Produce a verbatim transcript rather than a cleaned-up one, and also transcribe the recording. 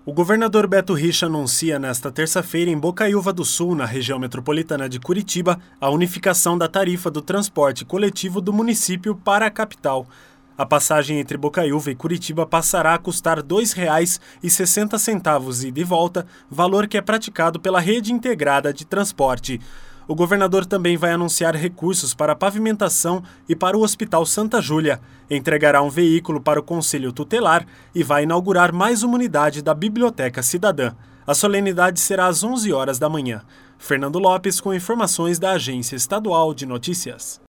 O governador Beto Richa anuncia nesta terça-feira em Bocaiúva do Sul, na região metropolitana de Curitiba, a unificação da tarifa do transporte coletivo do município para a capital. A passagem entre Bocaiúva e Curitiba passará a custar dois reais e sessenta centavos ida e volta, valor que é praticado pela rede integrada de transporte. O governador também vai anunciar recursos para a pavimentação e para o Hospital Santa Júlia, entregará um veículo para o Conselho Tutelar e vai inaugurar mais uma unidade da Biblioteca Cidadã. A solenidade será às onze horas da manhã. Fernando Lopes com informações da Agência Estadual de Notícias.